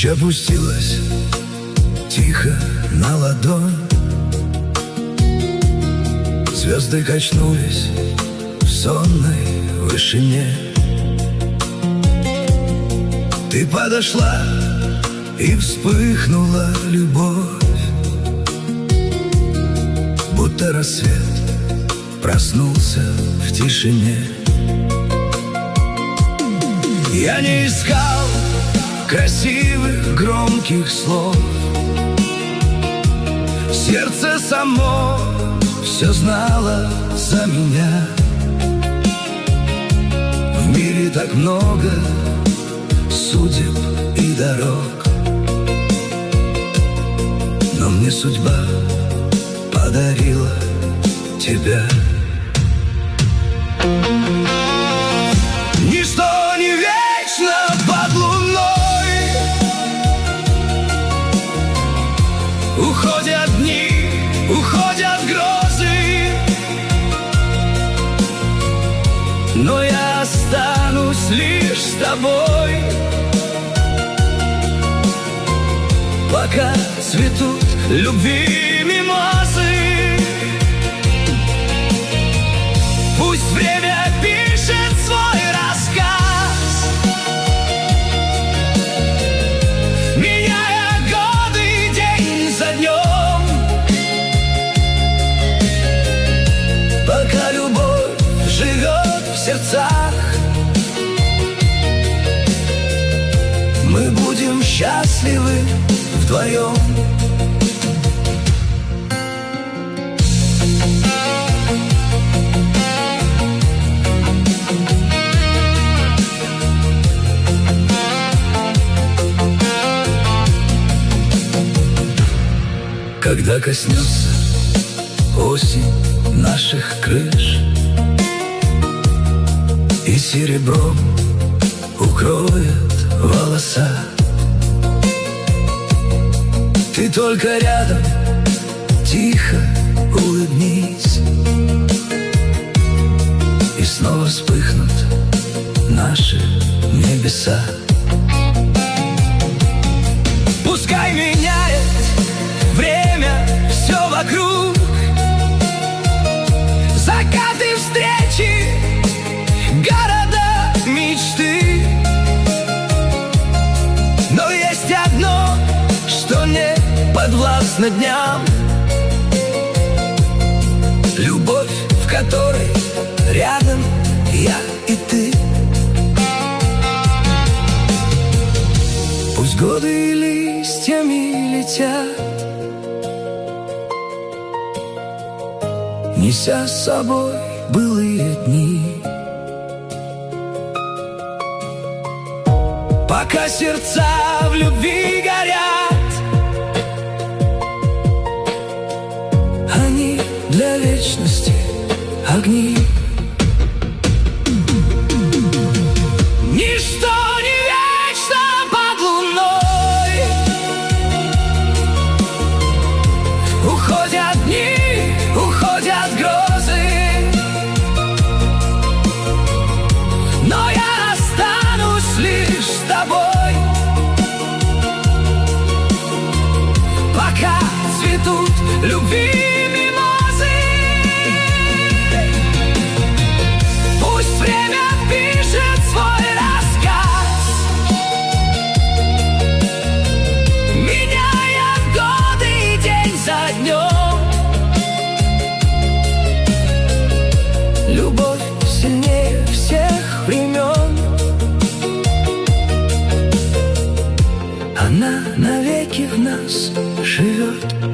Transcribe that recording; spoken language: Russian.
Ночь опустилась тихо на ладонь, звезды качнулись в сонной вышине. Ты подошла, и вспыхнула любовь, будто рассвет проснулся в тишине. Я не искал красивых, громких слов, сердце само все знало за меня. В мире так много судеб и дорог, но мне судьба подарила тебя. Ничто не вечно под луной, уходят дни, уходят грозы, но я останусь лишь с тобой, пока цветут любви мимозы. Пусть время пишет свой рассказ, меняя годы день за днем, пока любовь живет в сердцах, мы будем счастливы вдвоем. Когда коснется осень наших крыш и серебром укроет волоса, ты только рядом тихо улыбнись, и снова вспыхнут наши небеса. Пускай меняет время все вокруг, закаты, встречи, города, мечты, но есть одно, что не подвластно дням: любовь, в которой рядом я и ты. Пусть годы и листьями летят, неся с собой былые дни, пока сердца в любви горят, они для вечности огни. Ничто не вечно под луной, уходят дни, уходят грозы, но я останусь лишь с тобой, пока цветут любви мимозы. Пусть время пишет свой рассказ, меняя годы и день за днем. Любовь сильнее всех времен, она навеки в нас живет.